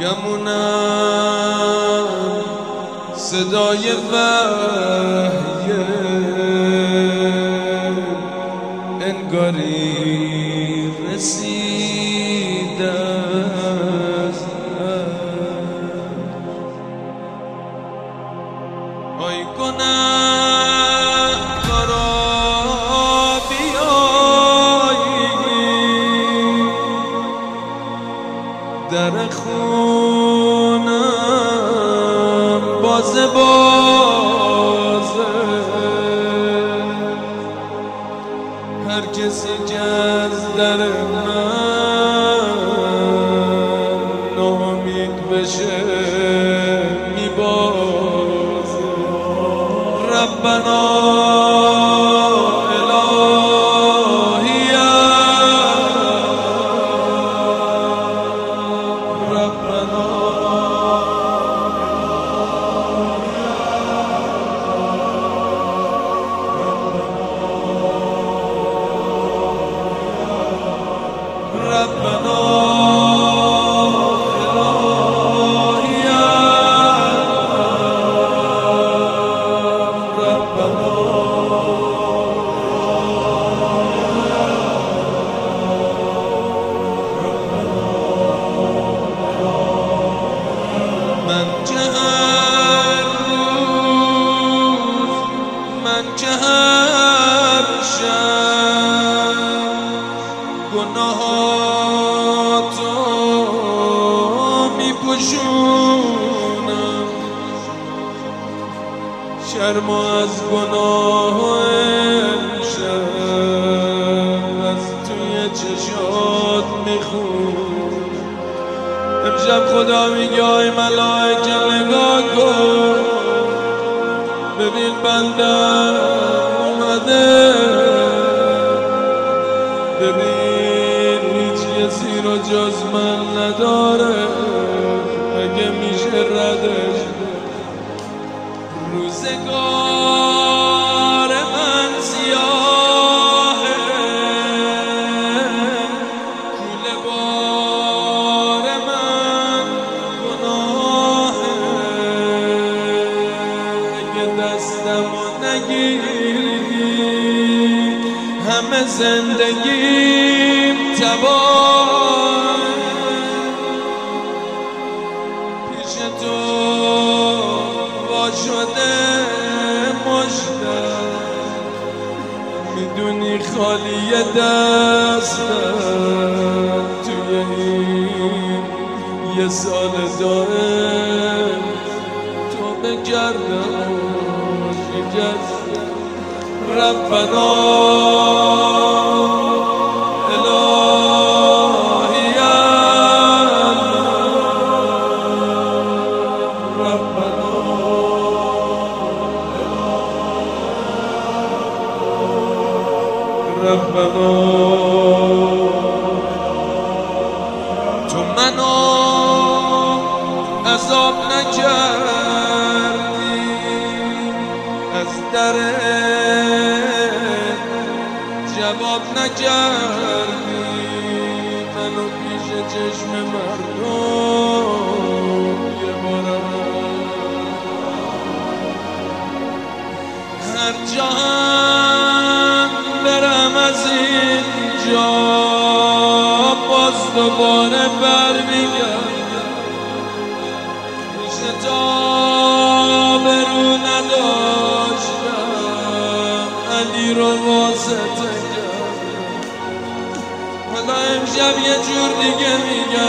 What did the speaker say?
گمونم صدای وحیه انگاری رسیده است. آی گنه‌کارا بیایید در خونم بازه هر کسی که از در من ناامید بشه میبازه. ربنا من که هر شب گناهاتو میپوشونم، شرم از گناه امشب از توی چشات میخونم. امشب خدا میگه ای ملائکه نگاه کن، ببین بندم اومده، ببین هیچ کسی رو جز من نداره، اگه میشه ردش. روزگار من سیاهه، کوله بار من گناهه، اگه دستمو نگیری همه زندگیم تباه. پیش تو وا شده مشتم، میدونی خالی دستم توی این یه سال داره تو بگردم شکستم. ربنا تو منو عذاب نکردی، از در جواب نکردی، منو پیش چشم مردم یه بارم هر جا برم از اینجا باز دوباره برمیگردم. پیش تا برو نداشتم علی رو واسطه کردم. حالا امشب یه جور دیگه میگم